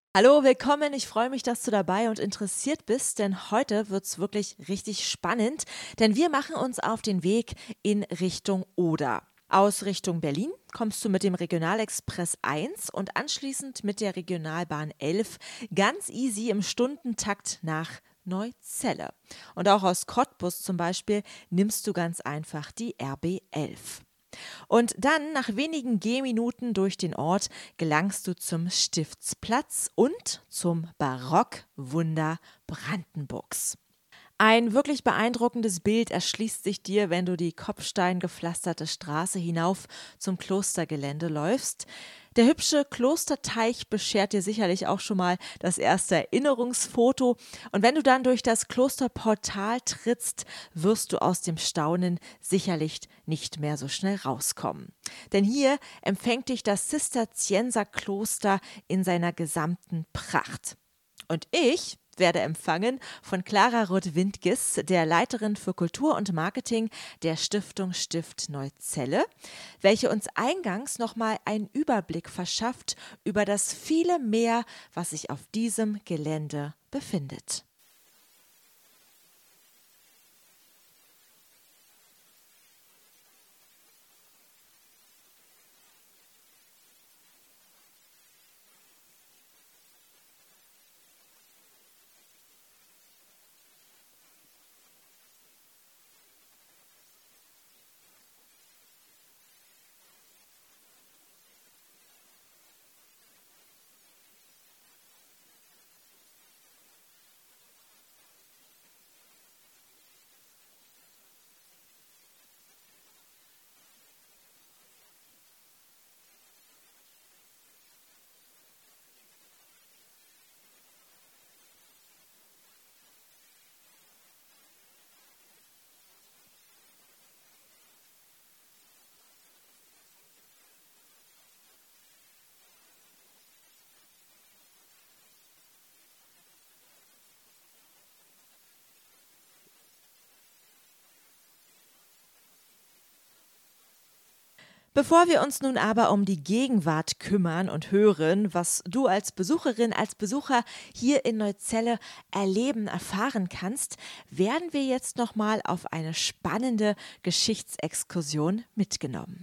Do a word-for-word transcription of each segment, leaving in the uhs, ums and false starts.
Hallo, willkommen. Ich freue mich, dass du dabei und interessiert bist, denn heute wird es wirklich richtig spannend, denn wir machen uns auf den Weg in Richtung Oder. Aus Richtung Berlin kommst du mit dem Regionalexpress eins und anschließend mit der Regionalbahn elf ganz easy im Stundentakt nach Neuzelle. Und auch aus Cottbus zum Beispiel nimmst du ganz einfach die R B elf. Und dann, nach wenigen Gehminuten durch den Ort, gelangst du zum Stiftsplatz und zum Barockwunder Brandenburgs. Ein wirklich beeindruckendes Bild erschließt sich dir, wenn du die kopfsteingepflasterte Straße hinauf zum Klostergelände läufst. Der hübsche Klosterteich beschert dir sicherlich auch schon mal das erste Erinnerungsfoto. Und wenn du dann durch das Klosterportal trittst, wirst du aus dem Staunen sicherlich nicht mehr so schnell rauskommen. Denn hier empfängt dich das Zisterzienserkloster in seiner gesamten Pracht. Und ich werde empfangen von Clara Roth-Windges, der Leiterin für Kultur und Marketing der Stiftung Stift Neuzelle, welche uns eingangs nochmal einen Überblick verschafft über das viele Mehr, was sich auf diesem Gelände befindet. Bevor wir uns nun aber um die Gegenwart kümmern und hören, was du als Besucherin, als Besucher hier in Neuzelle erleben, erfahren kannst, werden wir jetzt nochmal auf eine spannende Geschichtsexkursion mitgenommen.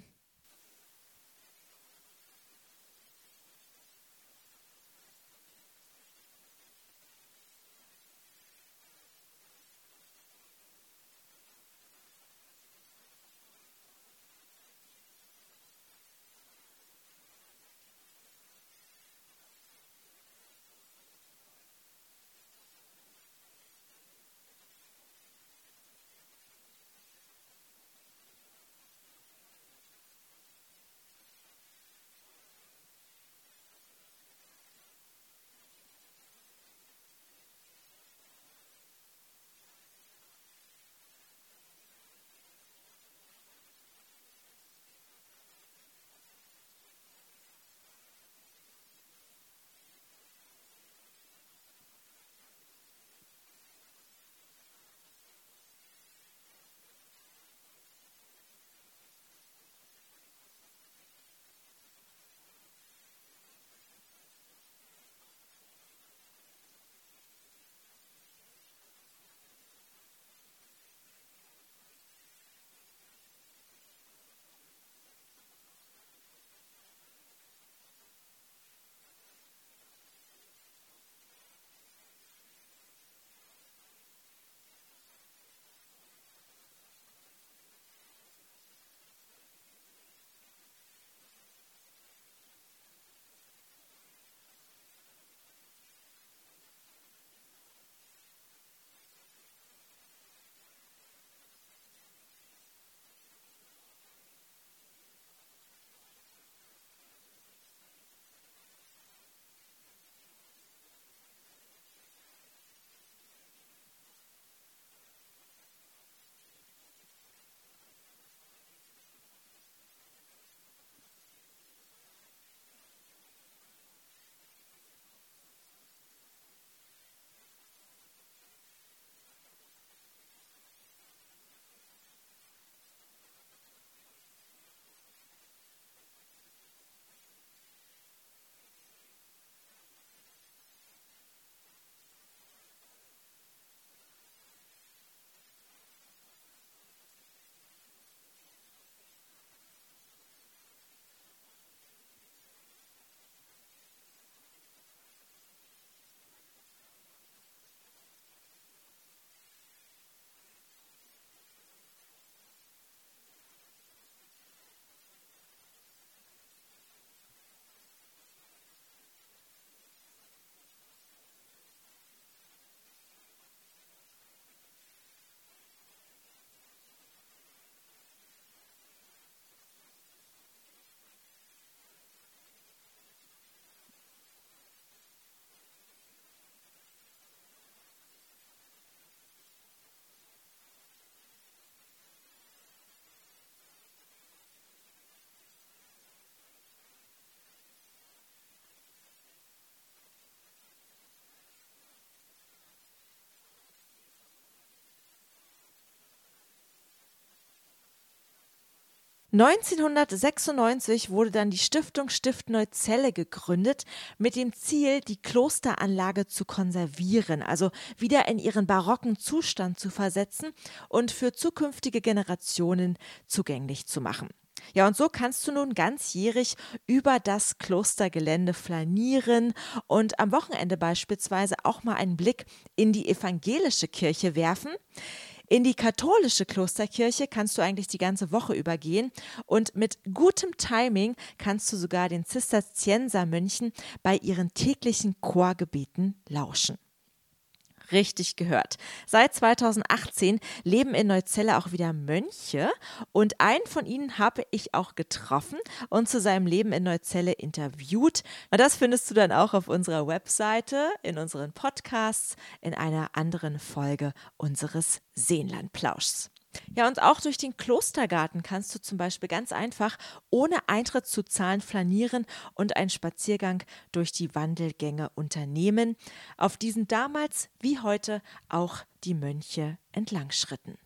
neunzehnhundertsechsundneunzig wurde dann die Stiftung Stift Neuzelle gegründet, mit dem Ziel, die Klosteranlage zu konservieren, also wieder in ihren barocken Zustand zu versetzen und für zukünftige Generationen zugänglich zu machen. Ja, und so kannst du nun ganzjährig über das Klostergelände flanieren und am Wochenende beispielsweise auch mal einen Blick in die evangelische Kirche werfen. In die katholische Klosterkirche kannst du eigentlich die ganze Woche übergehen und mit gutem Timing kannst du sogar den Zisterziensermönchen bei ihren täglichen Chorgebeten lauschen. Richtig gehört. Seit zweitausendachtzehn leben in Neuzelle auch wieder Mönche und einen von ihnen habe ich auch getroffen und zu seinem Leben in Neuzelle interviewt. Und das findest du dann auch auf unserer Webseite, in unseren Podcasts, in einer anderen Folge unseres Seenlandplauschs. Ja, und auch durch den Klostergarten kannst du zum Beispiel ganz einfach ohne Eintritt zu zahlen flanieren und einen Spaziergang durch die Wandelgänge unternehmen, auf diesen damals wie heute auch die Mönche entlangschritten.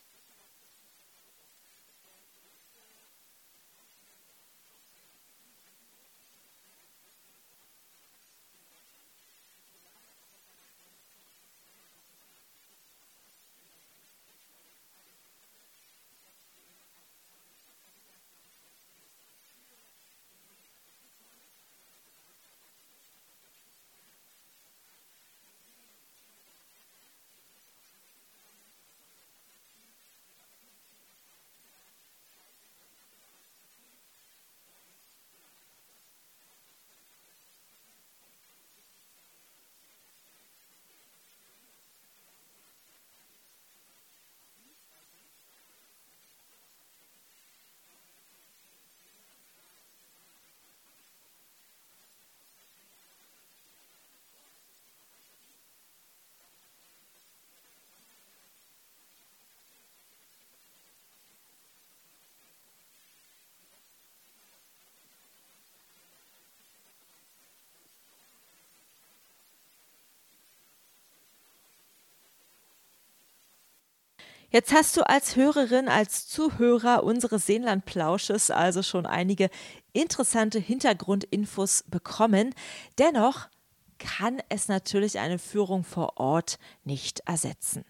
Jetzt hast du als Hörerin, als Zuhörer unseres Seenlandplausches also schon einige interessante Hintergrundinfos bekommen. Dennoch kann es natürlich eine Führung vor Ort nicht ersetzen.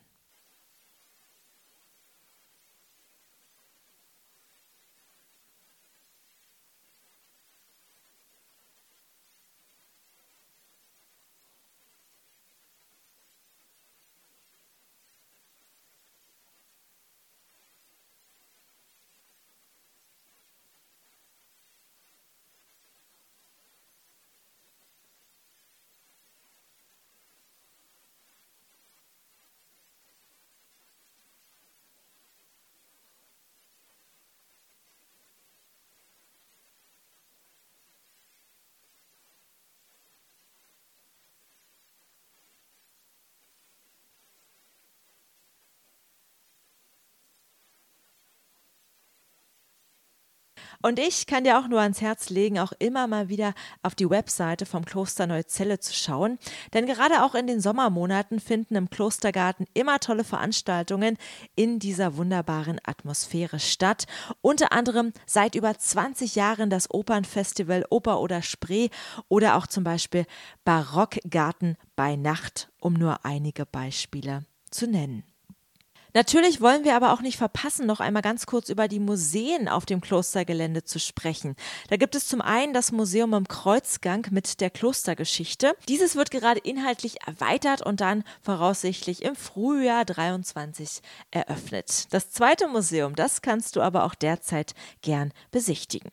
Und ich kann dir auch nur ans Herz legen, auch immer mal wieder auf die Webseite vom Kloster Neuzelle zu schauen. Denn gerade auch in den Sommermonaten finden im Klostergarten immer tolle Veranstaltungen in dieser wunderbaren Atmosphäre statt. Unter anderem seit über zwanzig Jahren das Opernfestival Oper oder Spree oder auch zum Beispiel Barockgarten bei Nacht, um nur einige Beispiele zu nennen. Natürlich wollen wir aber auch nicht verpassen, noch einmal ganz kurz über die Museen auf dem Klostergelände zu sprechen. Da gibt es zum einen das Museum im Kreuzgang mit der Klostergeschichte. Dieses wird gerade inhaltlich erweitert und dann voraussichtlich im Frühjahr dreiundzwanzig eröffnet. Das zweite Museum, das kannst du aber auch derzeit gern besichtigen.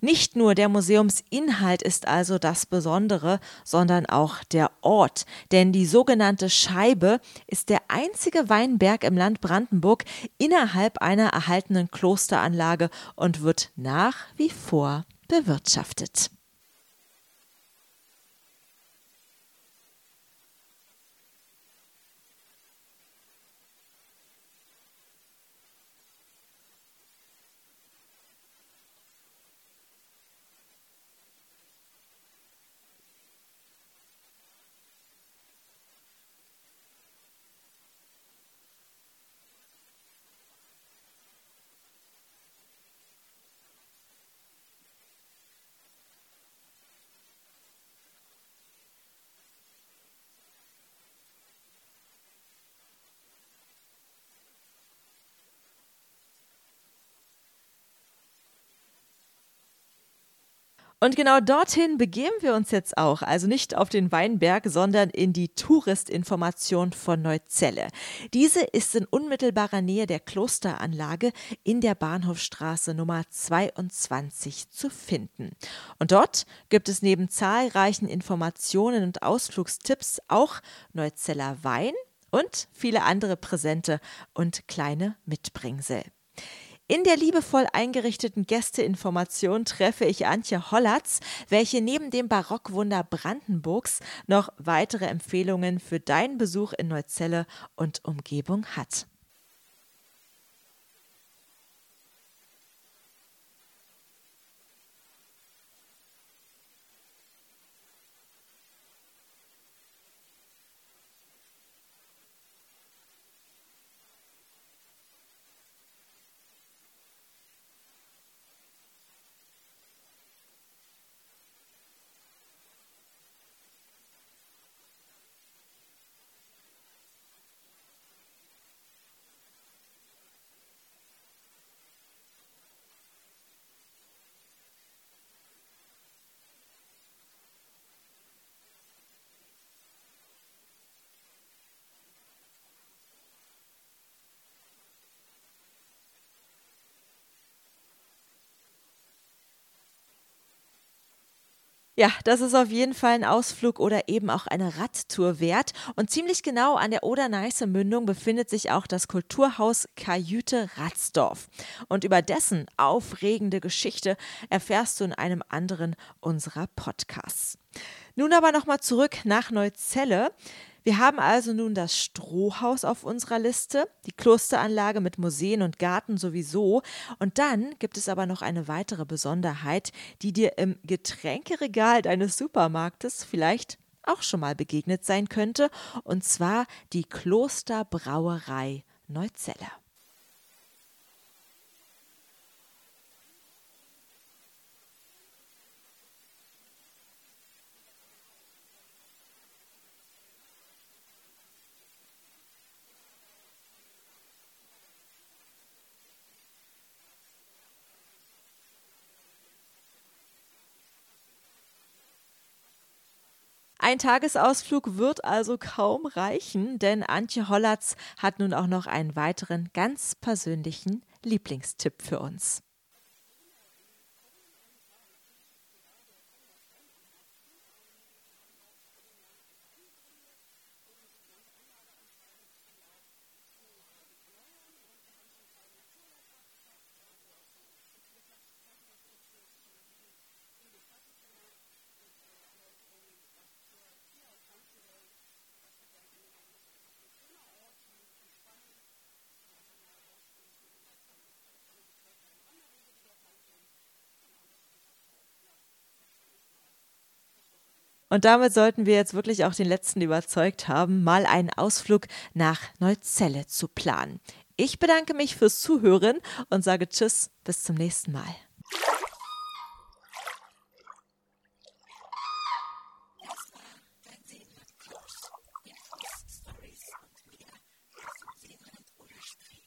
Nicht nur der Museumsinhalt ist also das Besondere, sondern auch der Ort. Denn die sogenannte Scheibe ist der einzige Weinberg im Land Brandenburg innerhalb einer erhaltenen Klosteranlage und wird nach wie vor bewirtschaftet. Und genau dorthin begeben wir uns jetzt auch, also nicht auf den Weinberg, sondern in die Touristinformation von Neuzelle. Diese ist in unmittelbarer Nähe der Klosteranlage in der Bahnhofstraße Nummer zweiundzwanzig zu finden. Und dort gibt es neben zahlreichen Informationen und Ausflugstipps auch Neuzeller Wein und viele andere Präsente und kleine Mitbringsel. In der liebevoll eingerichteten Gästeinformation treffe ich Antje Hollatz, welche neben dem Barockwunder Brandenburgs noch weitere Empfehlungen für deinen Besuch in Neuzelle und Umgebung hat. Ja, das ist auf jeden Fall ein Ausflug oder eben auch eine Radtour wert. Und ziemlich genau an der Oder-Neiße-Mündung befindet sich auch das Kulturhaus Kajüte Ratsdorf. Und über dessen aufregende Geschichte erfährst du in einem anderen unserer Podcasts. Nun aber nochmal zurück nach Neuzelle. Wir haben also nun das Strohhaus auf unserer Liste, die Klosteranlage mit Museen und Garten sowieso. Und dann gibt es aber noch eine weitere Besonderheit, die dir im Getränkeregal deines Supermarktes vielleicht auch schon mal begegnet sein könnte, und zwar die Klosterbrauerei Neuzelle. Ein Tagesausflug wird also kaum reichen, denn Antje Hollatz hat nun auch noch einen weiteren ganz persönlichen Lieblingstipp für uns. Und damit sollten wir jetzt wirklich auch den Letzten überzeugt haben, mal einen Ausflug nach Neuzelle zu planen. Ich bedanke mich fürs Zuhören und sage Tschüss, bis zum nächsten Mal.